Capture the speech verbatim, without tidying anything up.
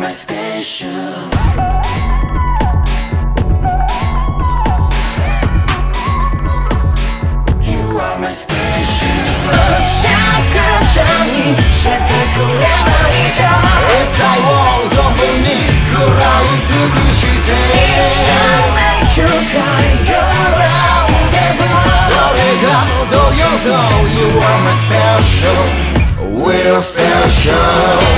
my special. You are my special. 착각장이 셔터쿠레나이죠. 햇살 원성분이 그라이 두고 싶대. Make you cry, you're around the 너래가 너도 여도 You are my special. We're special.